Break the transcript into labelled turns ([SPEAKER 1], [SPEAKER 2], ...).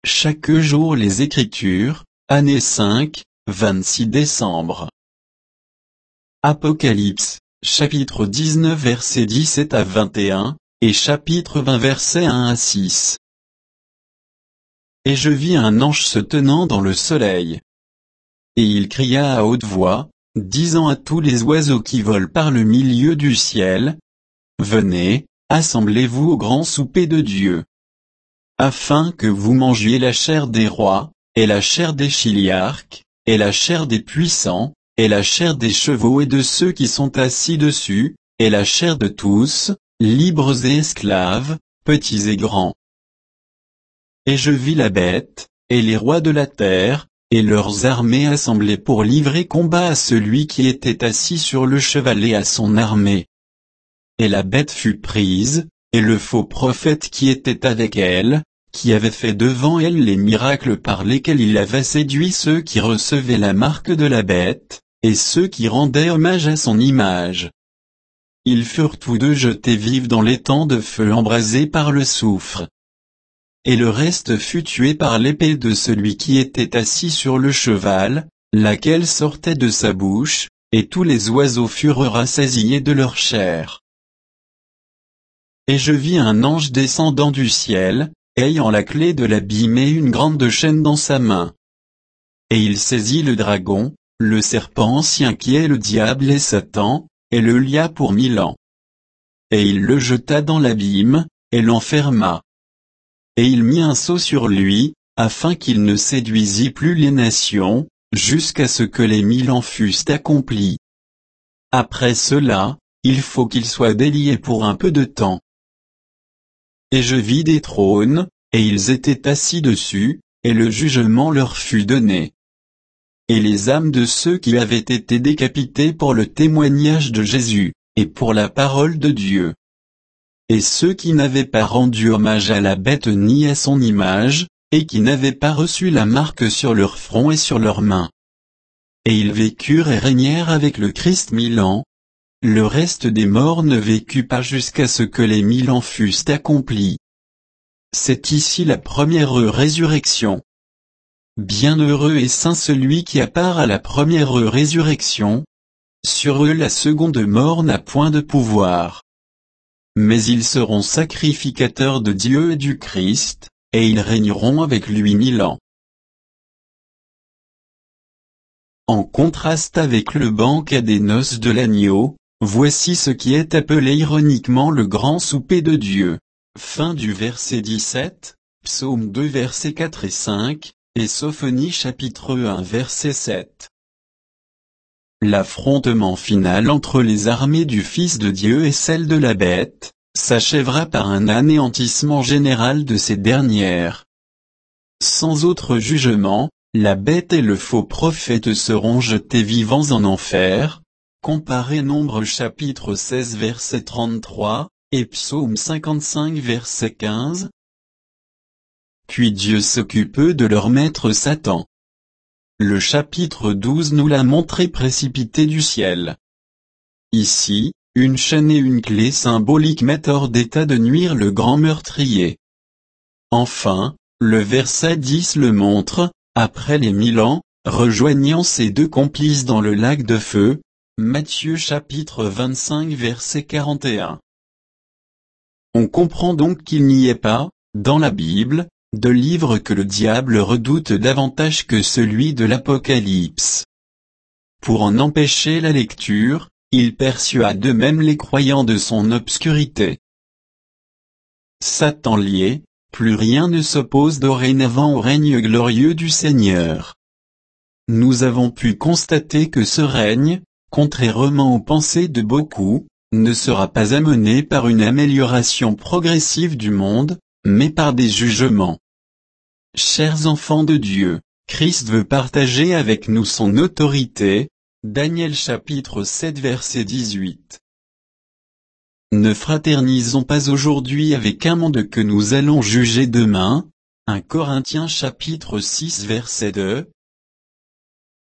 [SPEAKER 1] chaque jour les Écritures, année 5, 26 décembre. Apocalypse, chapitre 19 versets 17 à 21, et chapitre 20 versets 1 à 6. Et je vis un ange se tenant dans le soleil. Et il cria à haute voix, disant à tous les oiseaux qui volent par le milieu du ciel, « Venez, assemblez-vous au grand souper de Dieu, afin que vous mangiez la chair des rois, et la chair des chiliarques, et la chair des puissants, et la chair des chevaux et de ceux qui sont assis dessus, et la chair de tous, libres et esclaves, petits et grands. Et je vis la bête, et les rois de la terre, et leurs armées assemblées pour livrer combat à celui qui était assis sur le cheval et à son armée. Et la bête fut prise, et le faux prophète qui était avec elle, qui avait fait devant elle les miracles par lesquels il avait séduit ceux qui recevaient la marque de la bête, et ceux qui rendaient hommage à son image. Ils furent tous deux jetés vifs dans l'étang de feu embrasé par le soufre. Et le reste fut tué par l'épée de celui qui était assis sur le cheval, laquelle sortait de sa bouche, et tous les oiseaux furent rassasiés de leur chair. Et je vis un ange descendant du ciel, ayant la clé de l'abîme et une grande chaîne dans sa main. Et il saisit le dragon, le serpent ancien qui est le diable et Satan, et le lia pour 1000 ans. Et il le jeta dans l'abîme, et l'enferma. Et il mit un sceau sur lui, afin qu'il ne séduisît plus les nations, jusqu'à ce que les 1000 ans fussent accomplis. Après cela, il faut qu'il soit délié pour un peu de temps. Et je vis des trônes, et ils étaient assis dessus, et le jugement leur fut donné. Et les âmes de ceux qui avaient été décapités pour le témoignage de Jésus, et pour la parole de Dieu. Et ceux qui n'avaient pas rendu hommage à la bête ni à son image, et qui n'avaient pas reçu la marque sur leur front et sur leurs mains. Et ils vécurent et régnèrent avec le Christ 1000 ans. Le reste des morts ne vécut pas jusqu'à ce que les 1000 ans fussent accomplis. C'est ici la première résurrection. Bienheureux et saint celui qui a part à la première résurrection. Sur eux la seconde mort n'a point de pouvoir. Mais ils seront sacrificateurs de Dieu et du Christ, et ils régneront avec lui 1000 ans. En contraste avec le banquet des noces de l'agneau, voici ce qui est appelé ironiquement le grand souper de Dieu. Fin du verset 17, Psaume 2 versets 4 et 5, et Sophonie chapitre 1 verset 7. L'affrontement final entre les armées du Fils de Dieu et celles de la bête, s'achèvera par un anéantissement général de ces dernières. Sans autre jugement, la bête et le faux prophète seront jetés vivants en enfer. Comparez Nombre chapitre 16 verset 33, et Psaume 55 verset 15. Puis Dieu s'occupe de leur maître Satan. Le chapitre 12 nous l'a montré précipité du ciel. Ici, une chaîne et une clé symboliques mettent hors d'état de nuire le grand meurtrier. Enfin, le verset 10 le montre, après les 1000 ans, rejoignant ses deux complices dans le lac de feu. Matthieu chapitre 25 verset 41. On comprend donc qu'il n'y ait pas, dans la Bible, de livre que le diable redoute davantage que celui de l'Apocalypse. Pour en empêcher la lecture, il persuade même les croyants de son obscurité. Satan lié, plus rien ne s'oppose dorénavant au règne glorieux du Seigneur. Nous avons pu constater que ce règne, contrairement aux pensées de beaucoup, ne sera pas amené par une amélioration progressive du monde, mais par des jugements. Chers enfants de Dieu, Christ veut partager avec nous son autorité. Daniel chapitre 7 verset 18. Ne fraternisons pas aujourd'hui avec un monde que nous allons juger demain. 1 Corinthiens chapitre 6 verset 2,